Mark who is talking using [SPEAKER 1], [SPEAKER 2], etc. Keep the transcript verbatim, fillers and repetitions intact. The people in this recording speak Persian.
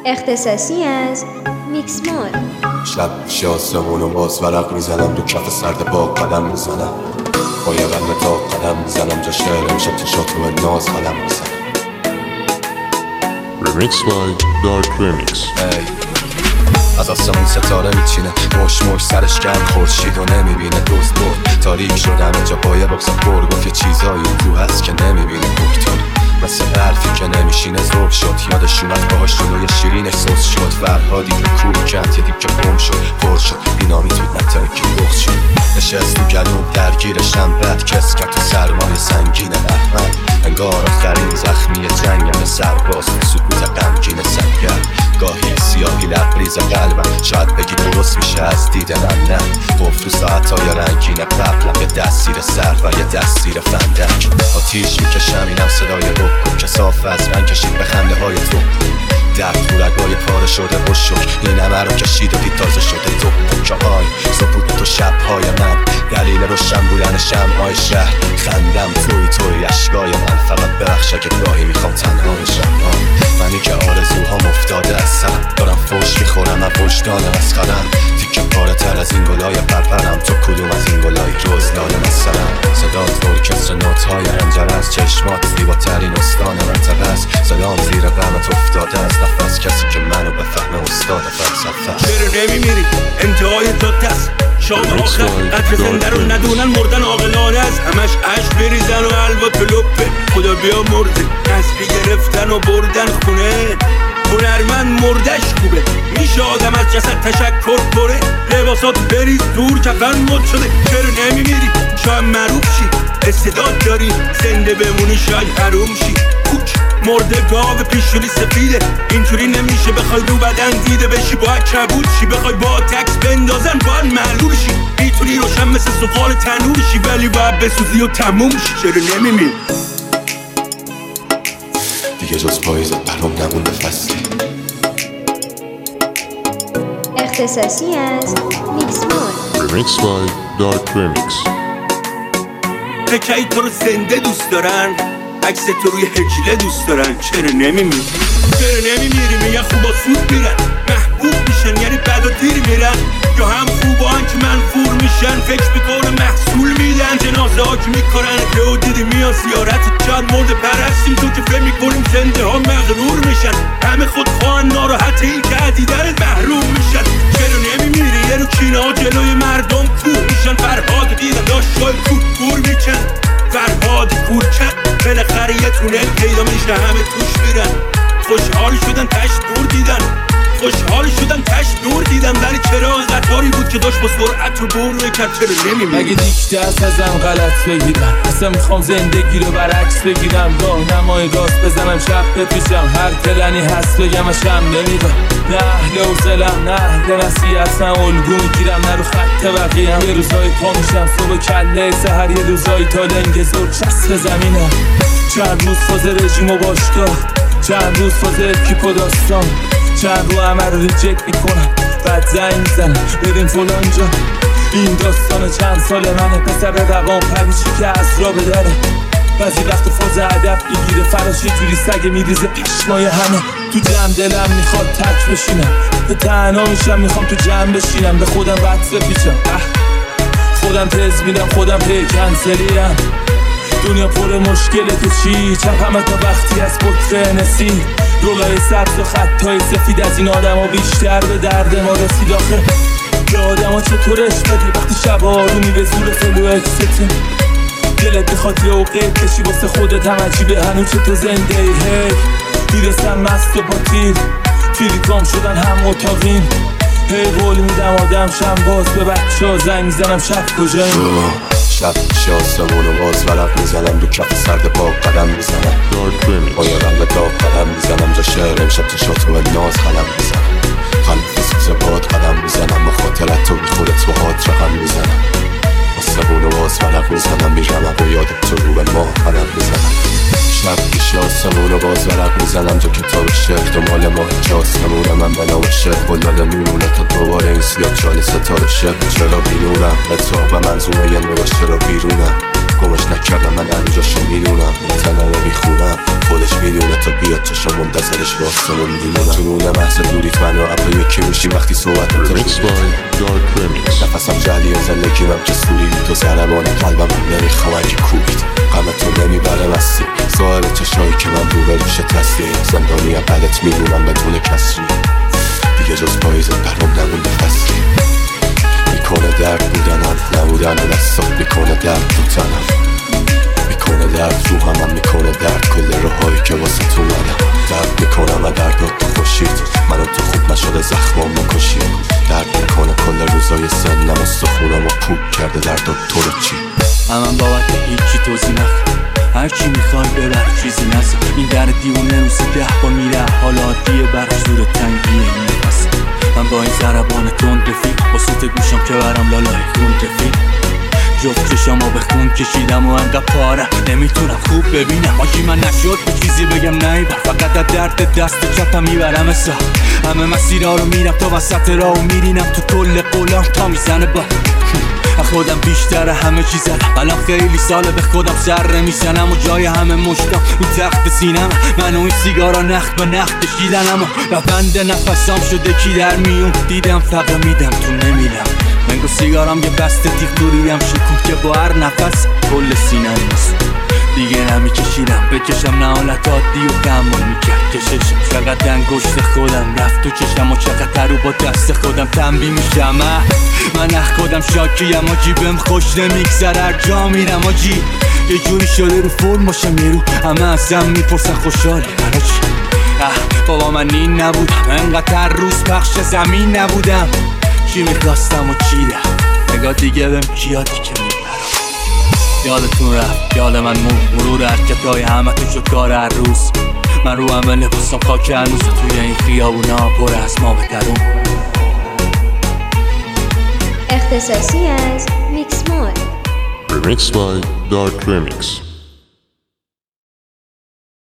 [SPEAKER 1] اختصاصی از میکسمال.
[SPEAKER 2] شب شاسمون و باز ورق میزنم، دو کف سرد با قدم میزنم، با یه قلب تا قدم میزنم، جا شعر امشب تشات و ناز قدم میزنم.
[SPEAKER 3] Remix by Dark Remix.
[SPEAKER 2] از آسمون ستاره میچینه، مش مش سرش گرم خورشید و نمیبینه، دوست برد تاریک شدم اینجا با یه بکس پر، گفت یه چیزایی تو هست که نمیبینه، دکتر مثل برفی که نمیشینه ذوق شد، یادش اومد باهاش جلوی شیرینش سوس شد، فرهادی که کور کند یه دیگه گم شد، پر شد بینامی توی نتاره که بغض شد، نشست تو گلوم درگیرشم بد کس کرد تو سرمای سنگین احمد، انگار آخرین زخمی جنگم سرباز تو سکوت غمگین سنگر، گاهی سیاهی لبریز قلبم شاید بگی درست میشه از دید من، نه گفت تو ساعتهای رنگین قبلم یه دستیر سر و یه دستیر فندک، آتیش میکشم اینم صدای بکن که صاف از من کشید به خنده های تو، در تو رگای پاره شده بشک این همه رو کشید و دید تازه شده تو که های سپود تو شبهای من، دلیل روشن بودن شمعای شهر، خندم توی توی اشکای من، فقط ببخشه که گاهی میخوام تنها بشم، منی که آرزوهام افتاده از سرم، دارم فوش میخورم و وجدانم از خرم، تیکه پاره تر از این گلای پرپرم، تو کدوم از این گلای جز دادم از سرم، صدات ارکستر نوت‌های رنجر از چشمات زیباترین استان منطقه است، صدام زیر غمت افتاده از نفس، کسی که منو بفهمه استاد فلسفه است.
[SPEAKER 4] چرا نمیمیری؟ انتهای تو تست شام آخر قدر زنده رو ندونن، مردن عاقلانه است، همش عشق بریزن و حلوا تو لپه، خدا بیا مرده نسلی گرفتن و بردن خونه، هنرمند مردش خوبه، میشه آدم از جسد تشکر کنه، لباسات بریز دور کفن مد شده، چرا نمیمیری؟ شاید معروف شی، استعداد داری زنده بمونی، شاید حروم شی، کوک مرده گاو پیشونی سفیده، اینجوری نمیشه بخوای رو بدن دیده بشی، باید کبود شی، بخوای با تکس بندازن باید معلول شی، میتونی روشن مثل سفال تنور شی، ولی باید بسوزی و تموم شی، چرا نمیمیری؟
[SPEAKER 2] دیگه جز پاییزت برام نمونده فصلی.
[SPEAKER 1] اختصاصی از میکسمال.
[SPEAKER 3] Remix by Dark Remix.
[SPEAKER 4] فکرهای تو رو زنده دوست دارن، عکس تو روی هجله دوست دارن، چرا نمیمیری؟ چرا نمیمیری؟ میگن خوبا سود میرن، محبوب میشن یعنی بد و دیر میرن، یا هم خوبان که منفور میشن، فکر میکنه محصول میدن، جنازه ها که میکنن که او دیدی میان زیارت، چند مرد پرستیم تو که فهم میکنیم زنده ها مغرور میشن، همه خود خواهن ناراحت این که عدیدن محروم میشن، چرا نمیمیری؟ یه رو کینه ها جلوی مردم کور میشن، فرهاد دیدن داشت شای کور کور میکن، فرهاد کور کن بالاخره یه تونل پیدا میشه همه توش میرن، خوشحال شدن تش دور دیدن، خوشحال شدن تش دور دیدن، ولی چرا قطاری بود که داشت با سرعت رو بور میکرد، چرا نمیمیری؟
[SPEAKER 5] مگه دیک دست ازم غلط بگیرم، اصلا میخوام زندگی رو برعکس بگیرم، راه نمای راست بزنم شب بپیشم، هر پلنی هست بگم اشم نمیرم، نه اهل حوصله‌ام نه اهل نصیحت، نه الگو میگیرم نه رو خط بقیه‌ام، یه روزایی پا میشم صبح کله سحر، یه روزایی تا لنگ زور چسب زمینم، چند روز فاز رژیم و باشگاه، چند روز فاز اکیپ و داستان، چند رو همه رو ریجکت میکنم، بعد زنگ میزنم بریم فلان جا، این داستان چند سال منه، پسر رقام پریشی که از را به دره، بعضی وقت فاز هدف میگیره، فراش یه جوری سگه میریزه پشمای همه، تو جمع دلم میخواد تک بشینم، به تنها میشم میخوام تو جمع بشینم، به خودم وقت بپیچم، خودم تز میدم خودم پی کنسلیم، دنیا پر مشکله تو چی؟ چپ همه تا وقتی از بطره نسی، رولای سبز و خطای سفید از این آدم ها بیشتر به درد ما رسید، آخه به آدم ها چطورش بدی وقتی شب آرومی به زور فلو اکسته، دلت بخواد یه اوقه کشی واسه خودت هم عجیبه هنوز چه تو زنده ای، هی میرسم مست و پاتیر تیلیکام شدن هم اتاقین، هی قول میدم آدم شم باز به بچه ها زنگ میزنم شب کجاییم،
[SPEAKER 2] شب شاسمون و باز ورق میزنم، دو کف سرد با قدم میزنم، با یه رنگ داغ قدم میزنم، جا شعر امشب تشات و ناز قدم میزنم، خلف سوز باد قدم میزنم، با خاطرت تو بی خودت با هات رقم میزنم، آسمون و باز ورق میزنم، میرم و یادت تو رو به ما قدم میزنم، شب شاسمون و باز ورق میزنم، تو کتاب شعر تو مال ما جاسمون من بنام شعر، بلاله میمونه تا دوباره این سیاه چال ستاره شب، چرا بیرونم به تو و منظومه یه نورش چرا بیرونم، گمش نکردم من هنوزاشو میدونم تنمه میخونم خودش میدونه تا بیاد چشم منتظرش واسمون میمونم تو نونه محض دوریت من و عبا یکی میشیم وقتی صحبت
[SPEAKER 3] Remix by Dark Remix.
[SPEAKER 2] نفسم جلی زندگیمم که سوری تو ضربان قلبم نمیخوام اگه کوبید غم تو نمیبره مستی صاحب چشایی که من رو به روش تستی زندانی بدت میدونم بدون کسری دیگه جز پاییزت برام نمونده فصلی میکنه درد بودنم نبودن دستات میکنه درد تو تنم میکنه درد رو همم میکنه درد کل راهایی که واسه تو منم درد میکنم و دردات تو خوشید منو تو خوب نشده زخمام کشید درد میکنه کل روزای سنم و سخونم و پوک کرده دردات تو رو چی
[SPEAKER 6] من بابت هیچی توضیح نخواه هرچی میخوای ببر چیزی نزد این در دیونه روزی ده با میره حالا عادیه برش زور تنگیه این نفس من با این ضربان تند رفیق با صوت گوشم که برم لالای خون رفیق جفت چشمو به خون کشیدم و انقدر پاره نمیتونم خوب ببینم آجی من نشد به چیزی بگم نیبر فقط از درد دست چپم میبرم سا همه مسیرها رو میرم تا وسط راه و میرینم تو کل قولام تا میزنه با خودم بیشتر همه چیز زدم الان خیلی ساله به خودم سر نمیزنم و جای همه مشتم اون تخت سینم من و این سیگارا نخ به نخ کشیدنم و روند نفسام شده کی در میون دیدم فقط میدم تو نمیرم منگو سیگارم یه بسته تیغ دوریدم شکون که با هر نفس کل سینم نیست دیگه نمیکشیدم بکشم نه حالت عادی و تحمل میکرد کششم چقدر انگشت خودم رفت تو چشم و چقدر رو با دست خودم تنبیه میشم من اخ خودم شاکیم آجی بهم خوش نمیگذر هر جا میرم آجی یه جوری شده رو فرم باشم یه رو همه ازم میپرسن خوشحالی برا چی اه بابا من این نبودم انقدر روز پخش زمین نبودم چی میخواستم و چی رفت نگاه دیگه بهم کیادی که میبرم یادتون رفت یاد من مون مرور حرکتای همه تو شد کار هر روز من رو همه لباسم خاک هنوز توی این خیابونا پر از ما بترون
[SPEAKER 1] اختصاصی از میکس مود
[SPEAKER 3] Remix by Dark Remix.